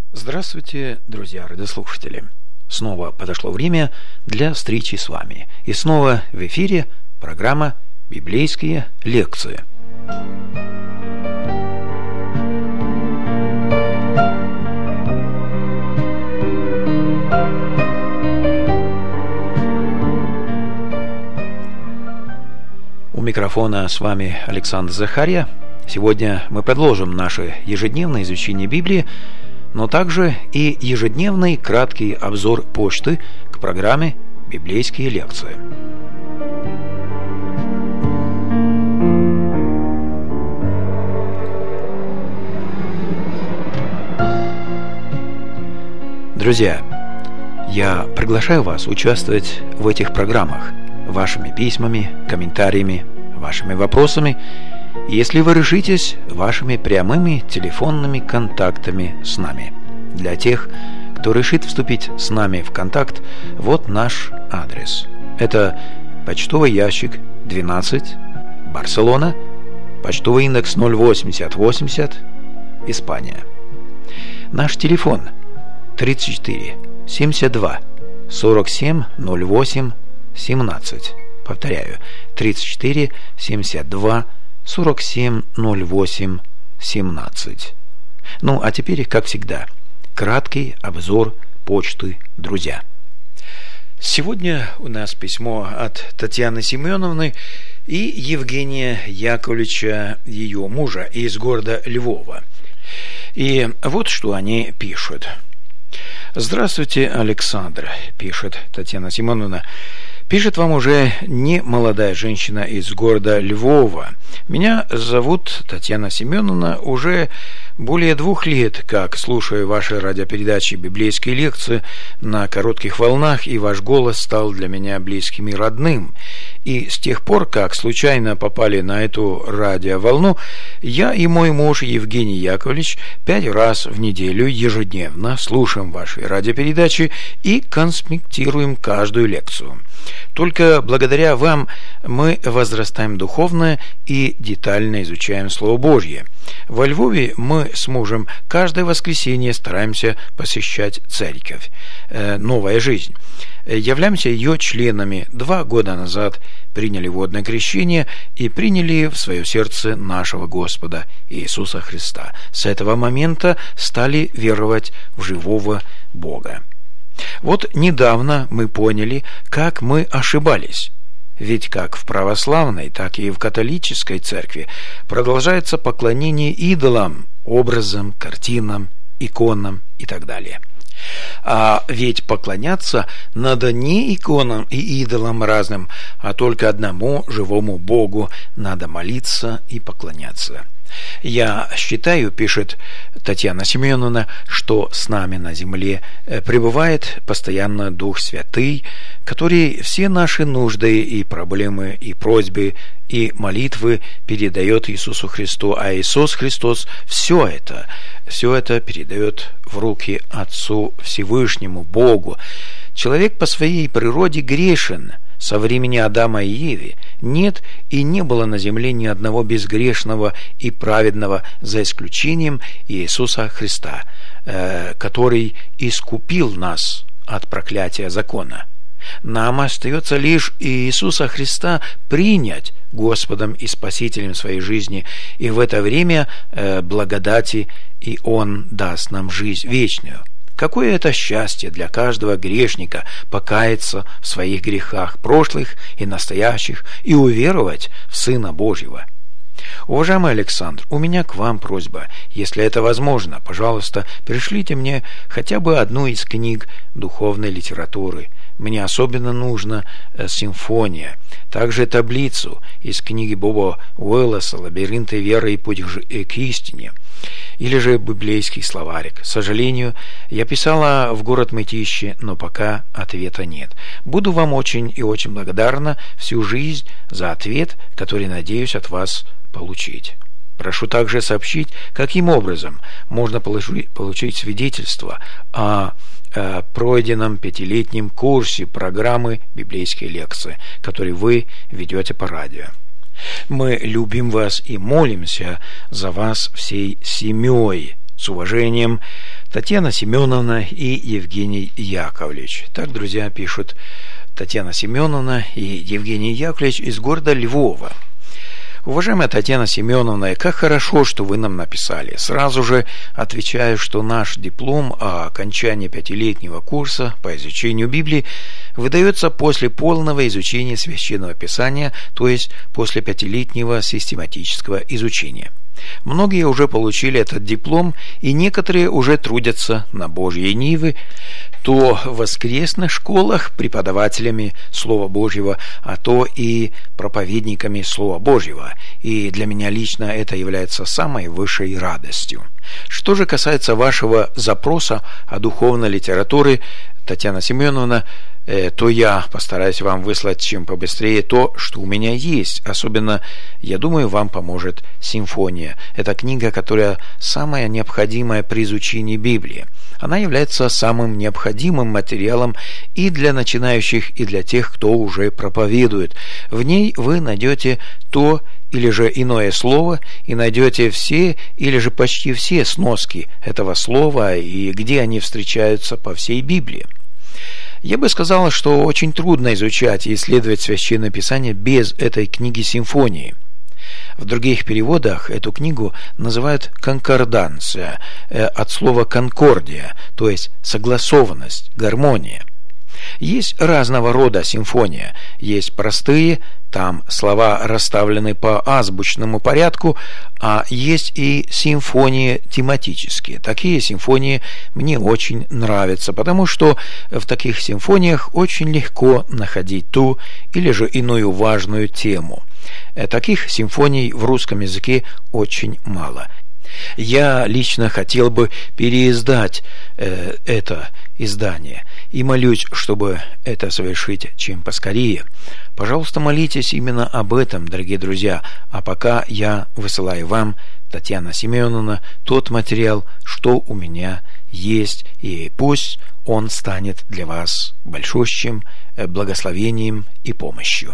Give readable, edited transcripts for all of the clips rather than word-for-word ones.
Здравствуйте, друзья радиослушатели! Снова подошло время для встречи с вами. И снова в эфире программа «Библейские лекции». У микрофона с вами Александр Захарья. Сегодня мы продолжим наше ежедневное изучение Библии, но также и ежедневный краткий обзор почты к программе «Библейские лекции». Друзья, я приглашаю вас участвовать в этих программах вашими письмами, комментариями, вашими вопросами, если вы решитесь, вашими прямыми телефонными контактами с нами. Для тех, кто решит вступить с нами в контакт, вот наш адрес. Это почтовый ящик 12, Барселона, почтовый индекс 08080, Испания. Наш телефон 34 72 47 08 17. Повторяю, 34 72 47 08 17. Ну, а теперь, как всегда, краткий обзор почты, друзья. Сегодня у нас письмо от Татьяны Семеновны и Евгения Яковлевича, ее мужа, из города Львова. И вот что они пишут. «Здравствуйте, Александр», – пишет Татьяна Семеновна. Пишет вам уже не молодая женщина из города Львова. Меня зовут Татьяна Семеновна. Уже более 2 лет, как слушаю ваши радиопередачи «Библейские лекции» на коротких волнах, и ваш голос стал для меня близким и родным. И с тех пор, как случайно попали на эту радиоволну, я и мой муж Евгений Яковлевич 5 раз в неделю ежедневно слушаем ваши радиопередачи и конспектируем каждую лекцию. Только благодаря вам мы возрастаем духовно и детально изучаем Слово Божье. Во Львове мы с мужем каждое воскресенье стараемся посещать церковь «Новая жизнь». Являемся ее членами. 2 года назад приняли водное крещение и приняли в свое сердце нашего Господа Иисуса Христа. С этого момента стали веровать в живого Бога. Вот недавно мы поняли, как мы ошибались. Ведь как в православной, так и в католической церкви продолжается поклонение идолам, образам, картинам, иконам и так далее. А ведь поклоняться надо не иконам и идолам разным, а только одному живому Богу надо молиться и поклоняться. Я считаю, пишет Татьяна Семеновна, что с нами на земле пребывает постоянно Дух Святый, который все наши нужды и проблемы, и просьбы, и молитвы передает Иисусу Христу, а Иисус Христос все это передает в руки Отцу Всевышнему, Богу. Человек по своей природе грешен. Со времени Адама и Евы нет и не было на земле ни одного безгрешного и праведного, за исключением Иисуса Христа, который искупил нас от проклятия закона. Нам остается лишь Иисуса Христа принять Господом и Спасителем своей жизни, и в это время благодати, и Он даст нам жизнь вечную. Какое это счастье для каждого грешника покаяться в своих грехах, прошлых и настоящих, и уверовать в Сына Божьего. Уважаемый Александр, у меня к вам просьба. Если это возможно, пожалуйста, пришлите мне хотя бы одну из книг духовной литературы. Мне особенно нужна симфония. Также таблицу из книги Боба Уэллса «Лабиринты веры и путь к истине». Или же библейский словарик. К сожалению, я писала в город Мытищи, но пока ответа нет. Буду вам очень и очень благодарна всю жизнь за ответ, который надеюсь от вас получить. Прошу также сообщить, каким образом можно получить свидетельство о пройденном 5-летнем курсе программы «Библейские лекции», который вы ведете по радио. Мы любим вас и молимся за вас всей семьей. С уважением, Татьяна Семеновна и Евгений Яковлевич. Так, друзья, пишут Татьяна Семеновна и Евгений Яковлевич из города Львова. Уважаемая Татьяна Семеновна, как хорошо, что вы нам написали. Сразу же отвечаю, что наш диплом о окончании 5-летнего курса по изучению Библии выдается после полного изучения Священного Писания, то есть после 5-летнего систематического изучения. Многие уже получили этот диплом, и некоторые уже трудятся на Божьей ниве, то в воскресных школах преподавателями Слова Божьего, а то и проповедниками Слова Божьего. И для меня лично это является самой высшей радостью. Что же касается вашего запроса о духовной литературе, Татьяна Семеновна, то я постараюсь вам выслать чем побыстрее то, что у меня есть. Особенно, я думаю, вам поможет «Симфония». Это книга, которая самая необходимая при изучении Библии. Она является самым необходимым материалом и для начинающих, и для тех, кто уже проповедует. В ней вы найдете то или же иное слово, и найдете все или же почти все сноски этого слова, и где они встречаются по всей Библии. Я бы сказал, что очень трудно изучать и исследовать Священное Писание без этой книги «Симфонии». В других переводах эту книгу называют «конкорданция», от слова «конкордия», то есть согласованность, гармония. Есть разного рода симфония. Есть простые, там слова расставлены по азбучному порядку, а есть и симфонии тематические. Такие симфонии мне очень нравятся, потому что в таких симфониях очень легко находить ту или же иную важную тему. Таких симфоний в русском языке очень мало. Я лично хотел бы переиздать это издание и молюсь, чтобы это совершить чем поскорее. Пожалуйста, молитесь именно об этом, дорогие друзья. А пока я высылаю вам, Татьяна Семеновна, тот материал, что у меня есть, и пусть он станет для вас большущим благословением и помощью.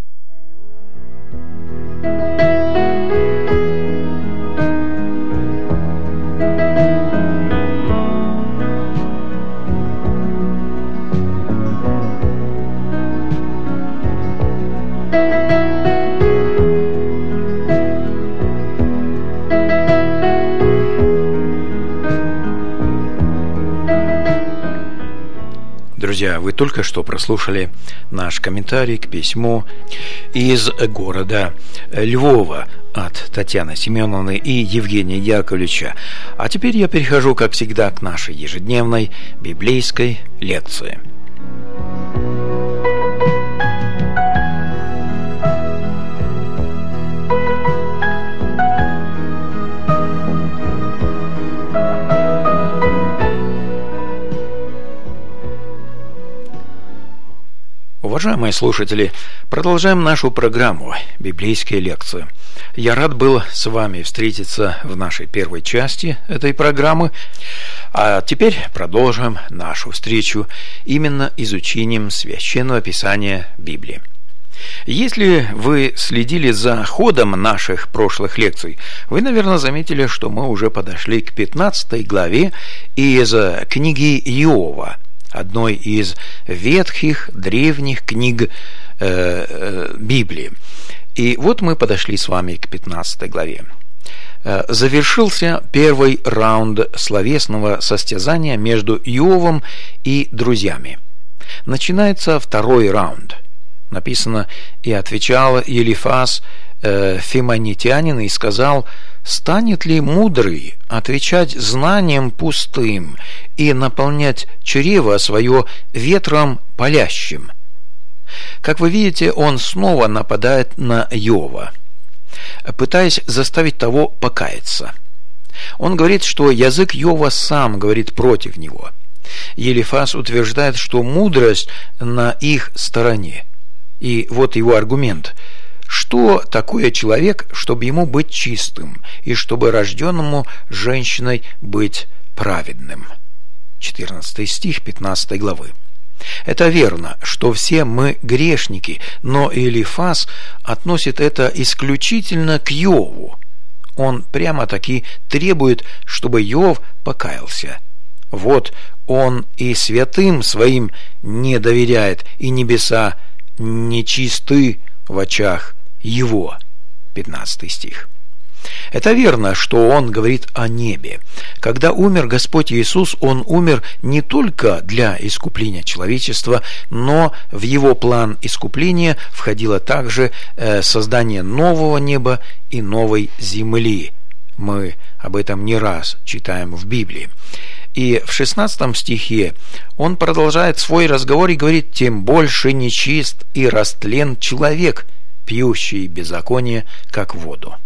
Друзья, вы только что прослушали наш комментарий к письму из города Львова от Татьяны Семеновны и Евгения Яковлевича. А теперь я перехожу, как всегда, к нашей ежедневной библейской лекции. Уважаемые слушатели, продолжаем нашу программу «Библейские лекции». Я рад был с вами встретиться в нашей первой части этой программы, а теперь продолжим нашу встречу именно изучением Священного Писания Библии. Если вы следили за ходом наших прошлых лекций, вы, наверное, заметили, что мы уже подошли к 15 главе из книги Иова, одной из ветхих, древних книг Библии. И вот мы подошли с вами к 15 главе. Завершился первый раунд словесного состязания между Иовом и друзьями. Начинается второй раунд. Написано: «И отвечал Елифаз Фимонитянин и сказал: станет ли мудрый отвечать знанием пустым и наполнять чрево свое ветром палящим?» Как вы видите, он снова нападает на Иова, пытаясь заставить того покаяться. Он говорит, что язык Иова сам говорит против него. Елифаз утверждает, что мудрость на их стороне. И вот его аргумент. Что такое человек, чтобы ему быть чистым, и чтобы рожденному женщиной быть праведным? 14 стих 15 главы. Это верно, что все мы грешники, но Елифаз относит это исключительно к Иову. Он прямо-таки требует, чтобы Иов покаялся. Вот он и святым своим не доверяет, и небеса нечисты в очах его. 15 стих. Это верно, что он говорит о небе. Когда умер Господь Иисус, он умер не только для искупления человечества, но в его план искупления входило также создание нового неба и новой земли. Мы об этом не раз читаем в Библии. И в 16 стихе он продолжает свой разговор и говорит: «Тем больше нечист и растлен человек, пьющий беззаконие, как воду».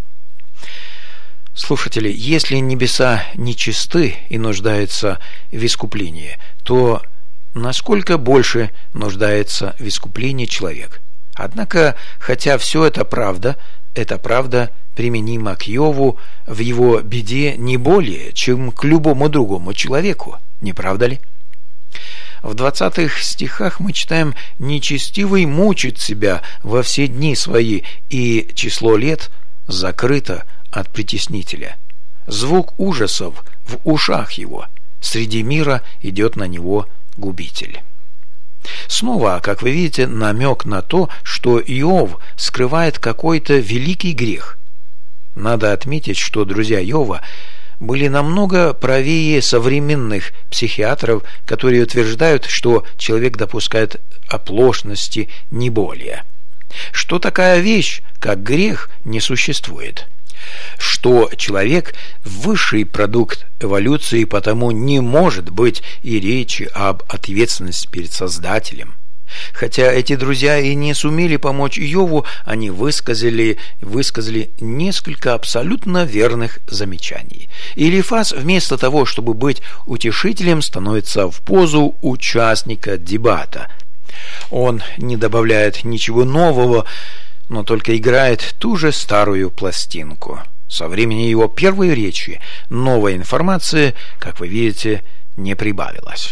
Слушатели, если небеса нечисты и нуждаются в искуплении, то насколько больше нуждается в искуплении человек? Однако, хотя все это правда применима к Иову в его беде не более, чем к любому другому человеку, не правда ли? В 20 стихах мы читаем: «Нечестивый мучит себя во все дни свои, и число лет закрыто от притеснителя. Звук ужасов в ушах его, среди мира идет на него губитель». Снова, как вы видите, намек на то, что Иов скрывает какой-то великий грех. Надо отметить, что друзья Иова были намного правее современных психиатров, которые утверждают, что человек допускает оплошности не более. Что такая вещь, как грех, не существует. Что человек – высший продукт эволюции, потому не может быть и речи об ответственности перед Создателем. Хотя эти друзья и не сумели помочь Иову, они высказали несколько абсолютно верных замечаний. И Элифаз вместо того, чтобы быть утешителем, становится в позу участника дебата. Он не добавляет ничего нового, но только играет ту же старую пластинку. Со времени его первой речи новой информации, как вы видите, не прибавилось.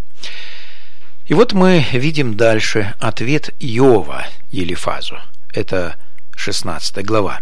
И вот мы видим дальше ответ Иова Елифазу. Это 16 глава.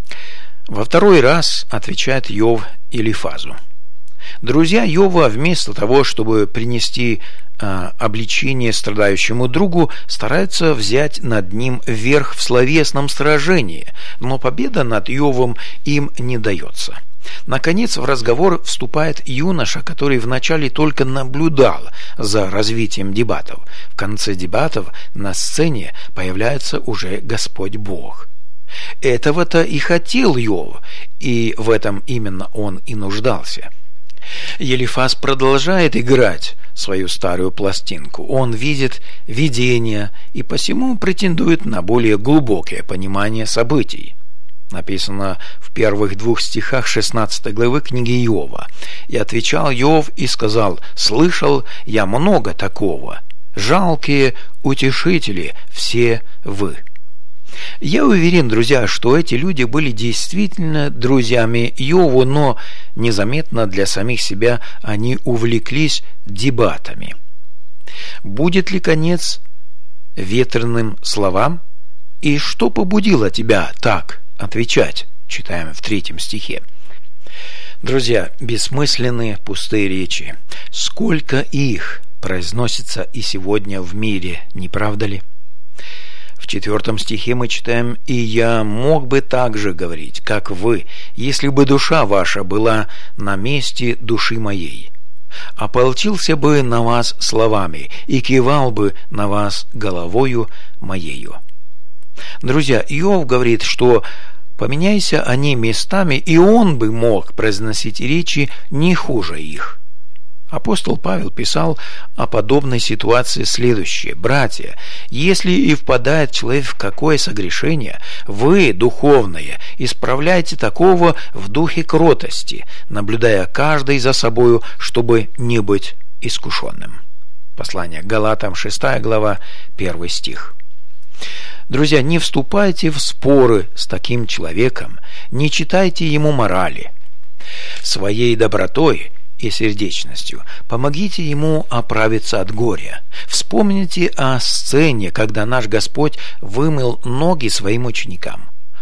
Во второй раз отвечает Иов Елифазу. Друзья Иова вместо того, чтобы принести обличение страдающему другу, стараются взять над ним верх в словесном сражении, но победа над Иовом им не дается. Наконец в разговор вступает юноша, который вначале только наблюдал за развитием дебатов. В конце дебатов на сцене появляется уже Господь Бог. Этого-то и хотел Иов, и в этом именно он и нуждался. Елифаз продолжает играть свою старую пластинку. Он видит видения и посему претендует на более глубокое понимание событий. Написано в первых 2 стихах 16 главы книги Иова. «И отвечал Иов и сказал: слышал я много такого. Жалкие утешители все вы». Я уверен, друзья, что эти люди были действительно друзьями Иову, но незаметно для самих себя они увлеклись дебатами. Будет ли конец ветреным словам? И что побудило тебя так отвечать? Читаем в 3 стихе. Друзья, бессмысленные пустые речи. Сколько их произносится и сегодня в мире, не правда ли? В 4 стихе мы читаем: «И я мог бы так же говорить, как вы, если бы душа ваша была на месте души моей. Ополчился бы на вас словами и кивал бы на вас головою моею». Друзья, Иов говорит, что поменяйся они местами, и он бы мог произносить речи не хуже их. Апостол Павел писал о подобной ситуации следующее: «Братья, если и впадает человек в какое согрешение, вы, духовные, исправляйте такого в духе кротости, наблюдая каждый за собою, чтобы не быть искушенным». Послание к Галатам, 6 глава, 1 стих. Друзья, не вступайте в споры с таким человеком, не читайте ему морали. Своей добротой и сердечностью помогите ему оправиться от горя. Вспомните о сцене, когда наш Господь вымыл ноги своим ученикам.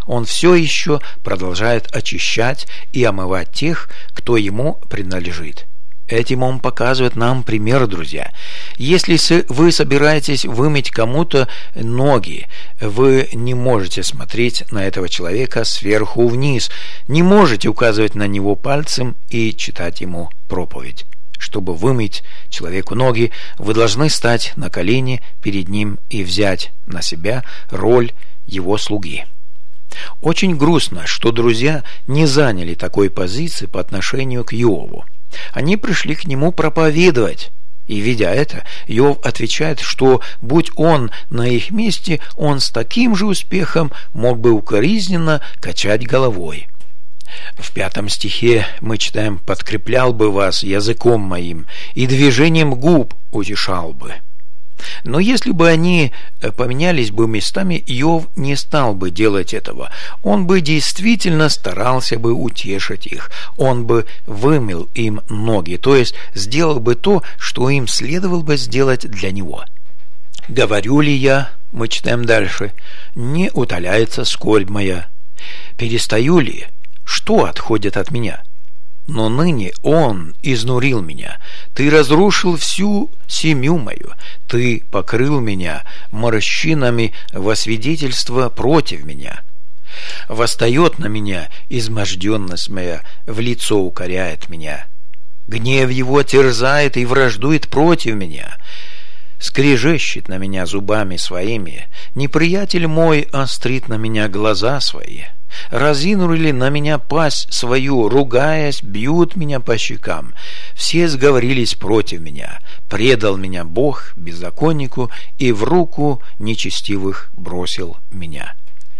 Он все еще продолжает очищать и омывать тех, кто ему принадлежит. Этим он показывает нам пример, друзья. Если вы собираетесь вымыть кому-то ноги, вы не можете смотреть на этого человека сверху вниз, не можете указывать на него пальцем и читать ему проповедь. Чтобы вымыть человеку ноги, вы должны стать на колени перед ним и взять на себя роль его слуги. Очень грустно, что друзья не заняли такой позиции по отношению к Иову. Они пришли к нему проповедовать, и, видя это, Иов отвечает, что, будь он на их месте, он с таким же успехом мог бы укоризненно качать головой. В 5 стихе мы читаем: «Подкреплял бы вас языком моим, и движением губ утешал бы». Но если бы они поменялись бы местами, Иов не стал бы делать этого. Он бы действительно старался бы утешить их. Он бы вымыл им ноги, то есть сделал бы то, что им следовало бы сделать для него. «Говорю ли я, — мы читаем дальше, — не утоляется скорбь моя? Перестаю ли? Что отходит от меня? Но ныне он изнурил меня. Ты разрушил всю семью мою. Ты покрыл меня морщинами во свидетельство против меня. Восстает на меня изможденность моя, в лицо укоряет меня. Гнев его терзает и враждует против меня. Скрежещет на меня зубами своими. Неприятель мой острит на меня глаза свои. Разинули на меня пасть свою, ругаясь, бьют меня по щекам. Все сговорились против меня. Предал меня Бог беззаконнику, и в руку нечестивых бросил меня».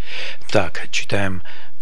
Так, читаем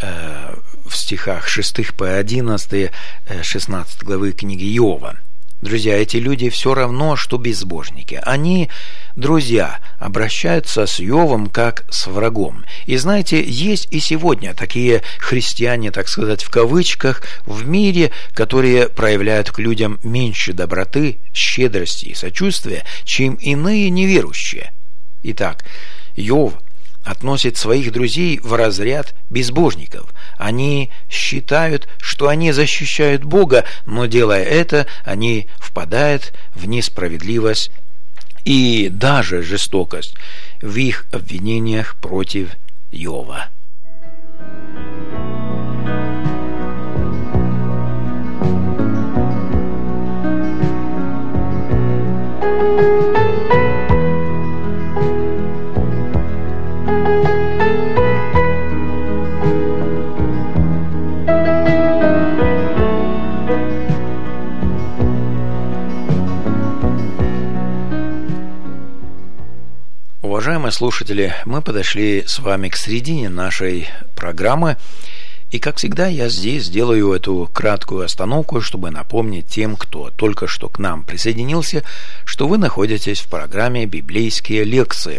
в стихах 6 по 11, 16 главы книги Иова. Друзья, эти люди все равно, что безбожники. Они, друзья, обращаются с Иовом как с врагом. И знаете, есть и сегодня такие христиане, так сказать, в кавычках, в мире, которые проявляют к людям меньше доброты, щедрости и сочувствия, чем иные неверующие. Итак, Иов относит своих друзей в разряд безбожников. Они считают, что они защищают Бога, но, делая это, они впадают в несправедливость и даже жестокость в их обвинениях против Иова. Уважаемые слушатели, мы подошли с вами к середине нашей программы, и, как всегда, я здесь делаю эту краткую остановку, чтобы напомнить тем, кто только что к нам присоединился, что вы находитесь в программе «Библейские лекции».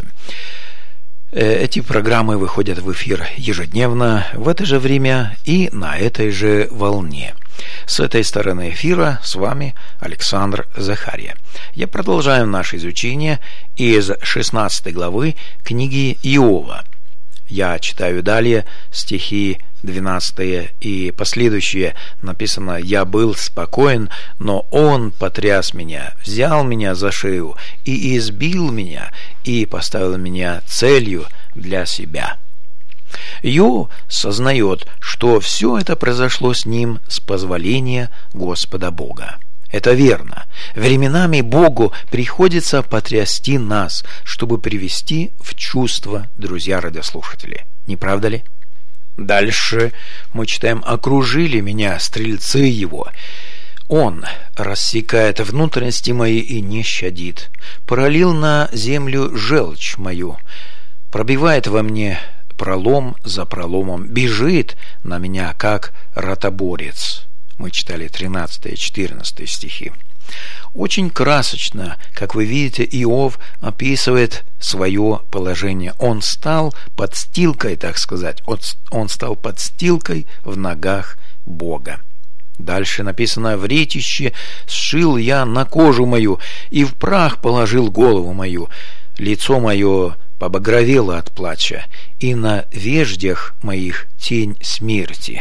Эти программы выходят в эфир ежедневно в это же время и на этой же волне. С этой стороны эфира с вами Александр Захария. Я продолжаю наше изучение из 16 главы книги Иова. Я читаю далее стихи 12 и последующие. Написано: «Я был спокоен, но он потряс меня, взял меня за шею и избил меня, и поставил меня целью для себя». Иов сознает, что все это произошло с ним с позволения Господа Бога. Это верно. Временами Богу приходится потрясти нас, чтобы привести в чувство, друзья-радиослушатели. Не правда ли? Дальше мы читаем: «Окружили меня стрельцы его. Он рассекает внутренности мои и не щадит. Пролил на землю желчь мою. Пробивает во мне пролом за проломом. Бежит на меня, как ротоборец». Мы читали 13 и 14 стихи. Очень красочно, как вы видите, Иов описывает свое положение. Он стал подстилкой, так сказать, он стал подстилкой в ногах Бога. Дальше написано: «В ретище сшил я на кожу мою, и в прах положил голову мою. Лицо мое побагровела от плача, и на веждях моих тень смерти».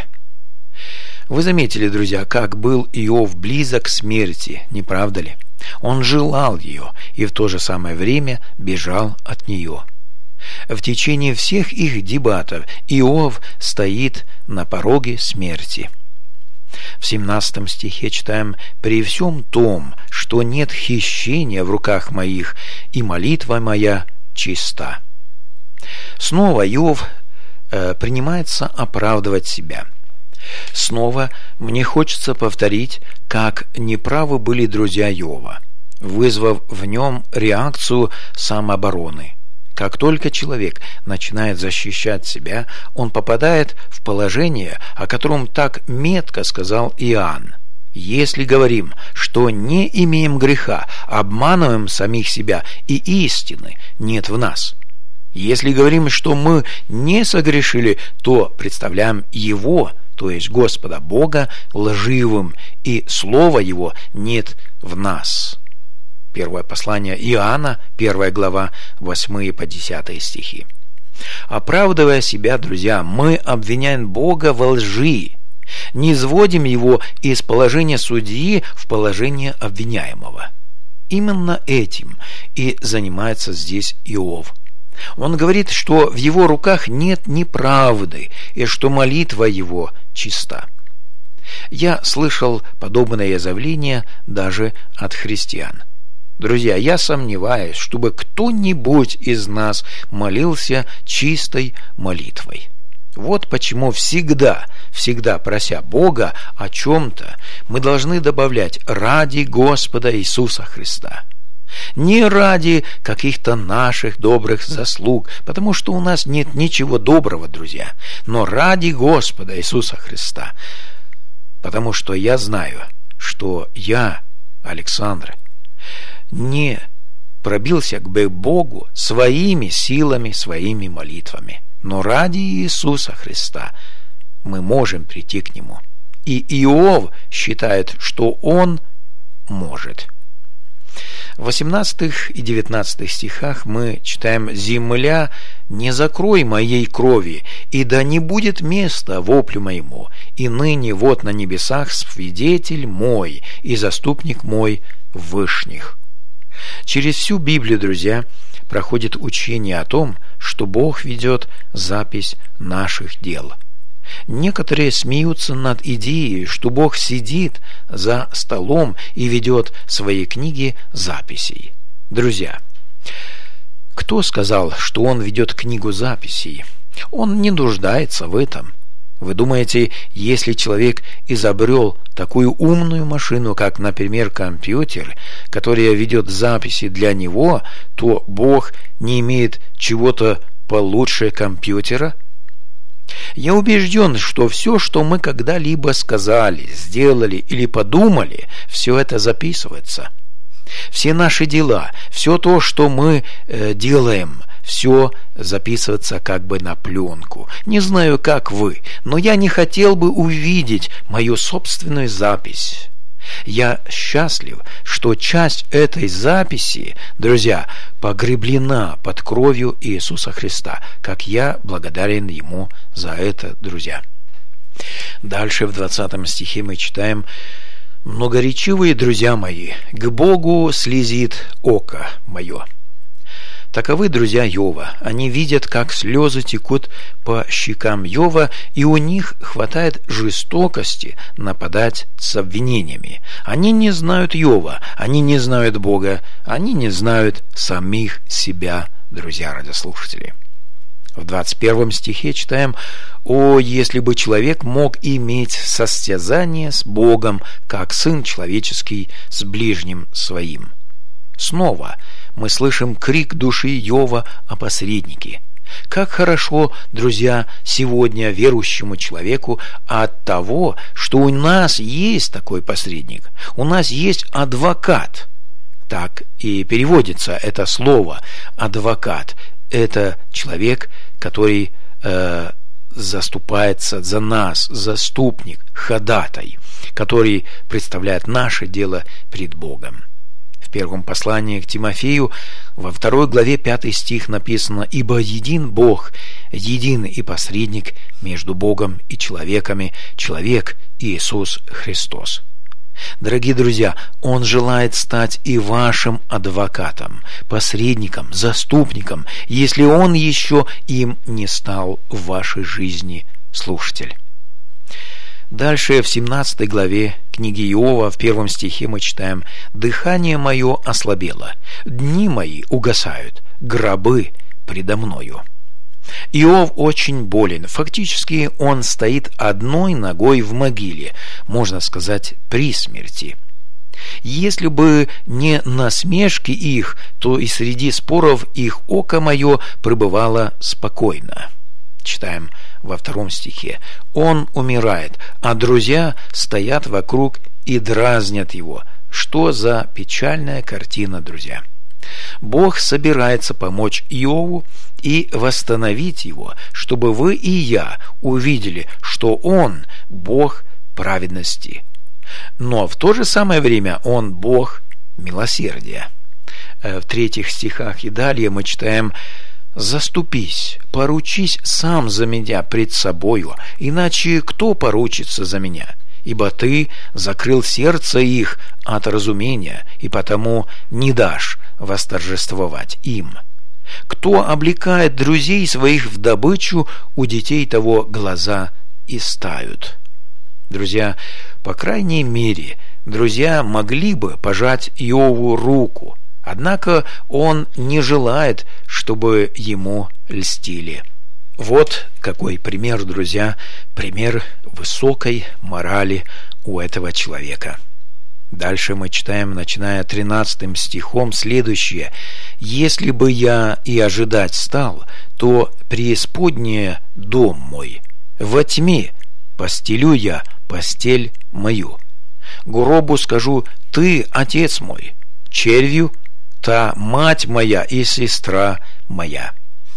Вы заметили, друзья, как был Иов близок к смерти, не правда ли? Он желал ее и в то же самое время бежал от нее. В течение всех их дебатов Иов стоит на пороге смерти. В 17 стихе читаем: «При всем том, что нет хищения в руках моих, и молитва моя чиста». Снова Иов принимается оправдывать себя. Снова мне хочется повторить, как неправы были друзья Иова, вызвав в нем реакцию самообороны. Как только человек начинает защищать себя, он попадает в положение, о котором так метко сказал Иоанн: «Если говорим, что не имеем греха, обманываем самих себя, и истины нет в нас. Если говорим, что мы не согрешили, то представляем Его, то есть Господа Бога, лживым, и Слова Его нет в нас». Первое послание Иоанна, 1 глава, 8 по 10 стихи. Оправдывая себя, друзья, мы обвиняем Бога во лжи, не сводим Его из положения судьи в положение обвиняемого. Именно этим и занимается здесь Иов. Он говорит, что в его руках нет неправды и что молитва его чиста. Я слышал подобное заявление даже от христиан. Друзья, я сомневаюсь, чтобы кто-нибудь из нас молился чистой молитвой. Вот почему всегда прося Бога о чем-то, мы должны добавлять «ради Господа Иисуса Христа». Не ради каких-то наших добрых заслуг, потому что у нас нет ничего доброго, друзья, но ради Господа Иисуса Христа. Потому что я знаю, что я, Александр, не пробился к Богу своими силами, своими молитвами. Но ради Иисуса Христа мы можем прийти к Нему. И Иов считает, что он может. В 18 и 19 стихах мы читаем: «Земля, не закрой моей крови, и да не будет места воплю моему, и ныне вот на небесах свидетель мой и заступник мой в вышних». Через всю Библию, друзья, проходит учение о том, что Бог ведет запись наших дел. Некоторые смеются над идеей, что Бог сидит за столом и ведет свои книги записей. Друзья, кто сказал, что Он ведет книгу записей? Он не нуждается в этом. Вы думаете, если человек изобрел такую умную машину, как, например, компьютер, которая ведет записи для него, то Бог не имеет чего-то получше компьютера? Я убежден, что все, что мы когда-либо сказали, сделали или подумали, все это записывается. Все наши дела, все то, что мы делаем, все записывается как бы на пленку. Не знаю, как вы, но я не хотел бы увидеть мою собственную запись. Я счастлив, что часть этой записи, друзья, погреблена под кровью Иисуса Христа, как я благодарен Ему за это, друзья. Дальше в 20 стихе мы читаем: «Многоречивые друзья мои, к Богу слезит око мое». Таковы друзья Иова. Они видят, как слезы текут по щекам Иова, и у них хватает жестокости нападать с обвинениями. Они не знают Иова, они не знают Бога, они не знают самих себя, друзья радиослушатели. В 21 стихе читаем: «О, если бы человек мог иметь состязание с Богом, как сын человеческий с ближним своим». Снова мы слышим крик души Иова о посреднике. Как хорошо, друзья, сегодня верующему человеку от того, что у нас есть такой посредник, у нас есть адвокат. Так и переводится это слово «адвокат». Это человек, который заступается за нас, заступник, ходатай, который представляет наше дело пред Богом. В первом послании к Тимофею во 2 главе 5 стих написано: «Ибо един Бог, един и посредник между Богом и человеками, человек Иисус Христос». Дорогие друзья, Он желает стать и вашим адвокатом, посредником, заступником, если Он еще им не стал в вашей жизни, слушатель. Дальше в 17 главе книги Иова в 1 стихе мы читаем: «Дыхание мое ослабело, дни мои угасают, гробы предо мною». Иов очень болен. Фактически он стоит одной ногой в могиле, можно сказать, при смерти. Если бы не насмешки их, то и среди споров их око мое пребывало спокойно. Читаем во 2 стихе: «Он умирает, а друзья стоят вокруг и дразнят его». Что за печальная картина, друзья! Бог собирается помочь Иову и восстановить его, чтобы вы и я увидели, что Он – Бог праведности. Но в то же самое время Он – Бог милосердия. В 3 стихах и далее мы читаем: «Заступись, поручись сам за меня пред собою, иначе кто поручится за меня? Ибо ты закрыл сердце их от разумения, и потому не дашь восторжествовать им. Кто облекает друзей своих в добычу, у детей того глаза истают». Друзья, по крайней мере, друзья могли бы пожать Иову руку, однако он не желает, чтобы ему льстили. Вот какой пример, друзья, пример высокой морали у этого человека. Дальше мы читаем, начиная 13 стихом, следующее: «Если бы я и ожидать стал, то преисподняя дом мой, во тьме постелю я постель мою. Гробу скажу: ты, отец мой, червью, та мать моя и сестра моя».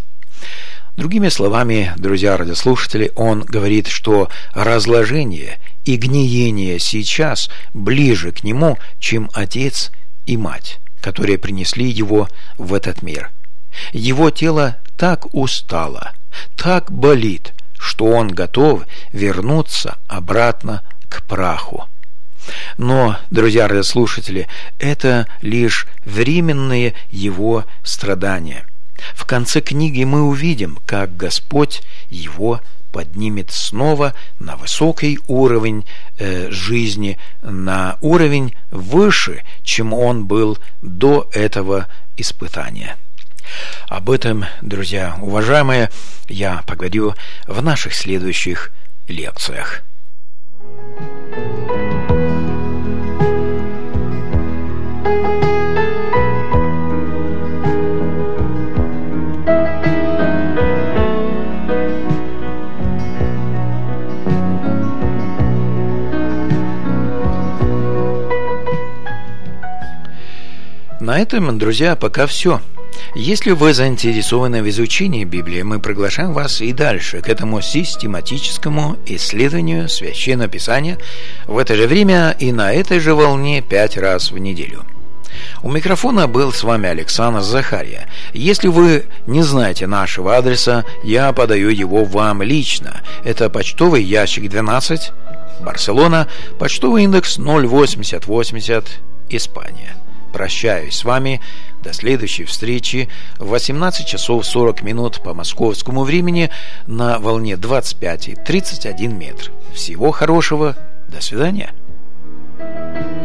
Другими словами, друзья радиослушатели, он говорит, что разложение и гниение сейчас ближе к нему, чем отец и мать, которые принесли его в этот мир. Его тело так устало, так болит, что он готов вернуться обратно к праху. Но, друзья радиослушатели, это лишь временные его страдания. В конце книги мы увидим, как Господь его поднимет снова на высокий уровень жизни, на уровень выше, чем он был до этого испытания. Об этом, друзья уважаемые, я поговорю в наших следующих лекциях. На этом, друзья, пока все. Если вы заинтересованы в изучении Библии, мы приглашаем вас и дальше к этому систематическому исследованию Священного Писания в это же время и на этой же волне 5 раз в неделю. У микрофона был с вами Александр Захарья. Если вы не знаете нашего адреса, я подаю его вам лично. Это почтовый ящик 12, Барселона, почтовый индекс 08080, Испания. Прощаюсь с вами до следующей встречи в 18 часов 40 минут по московскому времени на волне 25 и 31 метр. Всего хорошего, до свидания.